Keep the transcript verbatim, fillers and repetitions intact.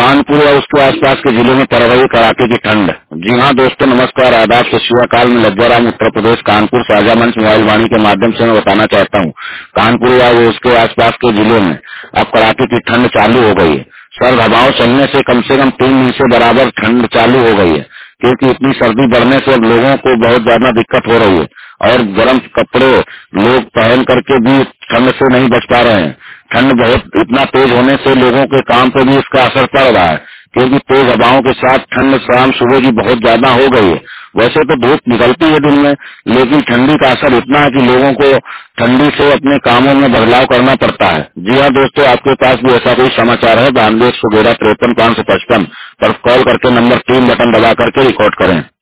कानपुर और उसके आसपास के जिलों में पड़ रही कड़ाके की ठंड। जी हाँ दोस्तों, नमस्कार, आदाब, सत श्री अकाल। में लज्जाराम, उत्तर प्रदेश, कानपुर साझा मंच मोबाइल वाणी के माध्यम से मैं बताना चाहता हूँ, कानपुर या उसके आसपास के जिलों में अब कड़ाके की ठंड चालू हो गई है। सर्द हवाओं चलने से कम से कम तीन दिन से बराबर ठंड चालू हो गई है, क्योंकि इतनी सर्दी बढ़ने से लोगों को बहुत ज्यादा दिक्कत हो रही है और गर्म कपड़े लोग पहन करके भी ठंड से नहीं बच पा रहे हैं। ठंड बहुत इतना तेज होने से लोगों के काम पर भी इसका असर पड़ रहा है, क्योंकि तेज हवाओं के साथ ठंड शाम सुबह की बहुत ज्यादा हो गई है। वैसे तो धूप निकलती है दिन में, लेकिन ठंडी का असर इतना है कि लोगों को ठंडी से अपने कामों में बदलाव करना पड़ता है। जी हाँ दोस्तों, आपके पास भी ऐसा कोई समाचार है बानवे एक सौ ग्यारह तिरपन पाँच सौ पचपन पर कॉल करके नंबर तीन बटन दबा करके रिकॉर्ड करें।